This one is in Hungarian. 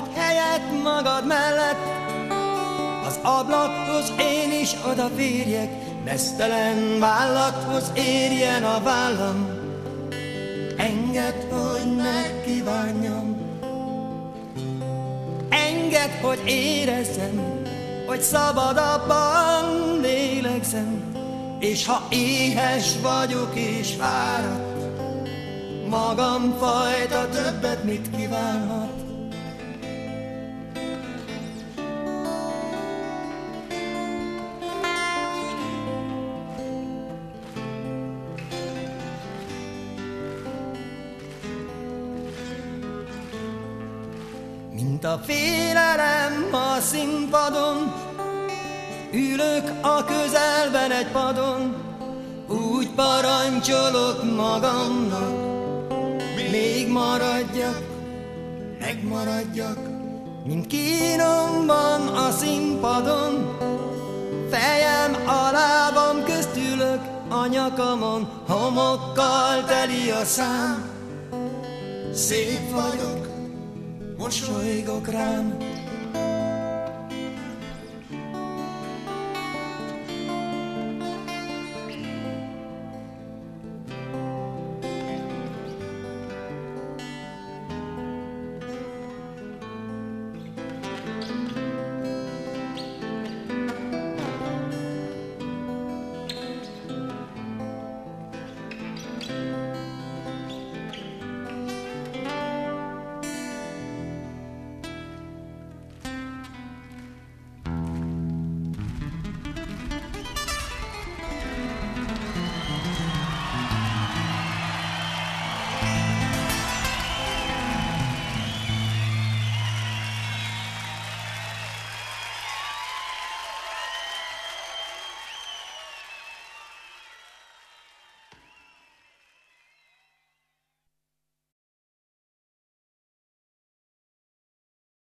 hagy helyet magad mellett, az ablakhoz én is odaférjek, meztelen vállathoz érjen a vállam. Engedd, hogy megkívánjam, engedd, hogy érezzem, hogy szabadabban lélegzem, és ha éhes vagyok és fáradt, magam fajta többet mit kívánhat. Mint a félelem a színpadon, ülök a közelben egy padon, úgy parancsolok magamnak, még maradjak, megmaradjak, mint kínomban a színpadon, fejem a lábam közt ülök, a nyakamon homokkal teli a szám. Szép vagyok, mosolygok rám,